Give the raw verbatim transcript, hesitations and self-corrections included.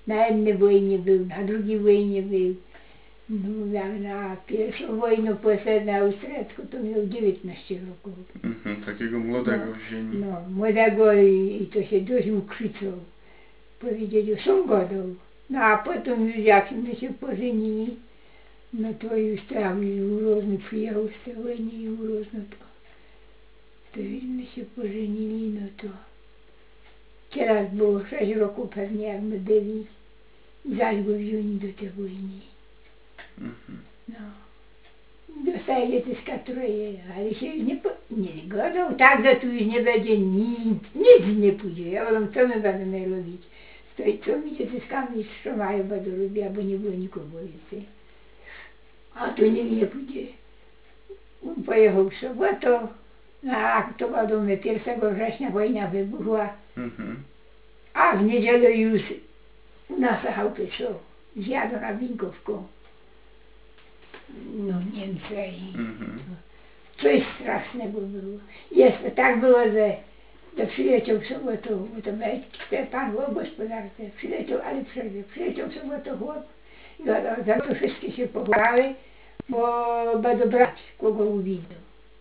na jednej wojnie był, na drugiej wojnie był. No, jak na pierwszą wojnę poszedł na austriacką, to miał dziewiętnaście roków. Mhm, takiego młodego No, wzięli. no, młodego i, i to się dość ukrzyczał. Powiedzieli, są godą. No a potem już jak my się pożenili, no to już tam już urozny przyjechał z tej wojny i urozno to. To już my się pożenili, no to teraz było sześć roków pewnie jak my byli i zaś go wzięli do tej wojny. Mhm. No. Dostaje dziecka troje, ale się już nie, po, nie zgodzą, tak, że tu już nie będzie nic, nic nie pójdzie. Ja mówię, co my będziemy robić? Z ojcami dzieciskami trzymają, będą robić, bo nie było nikogo więcej. A tu nikt nie pójdzie. On pojechał w sobotę, no a to wiadomo, pierwszego września wojna wybuchła, Mhm. a w niedzielę już na chałupie są, zjadą na Winkówką. No Niemcy i Mhm. to coś strasznego było. Jeszcze tak było, że to przyleciał w sobotę, bo to był pan o gospodarce, przyleciał, ale przerwie, przyleciał w sobotę chłop i wiadomo, za to wszystkie się pochwały, bo będą brać, kogo uwidzą.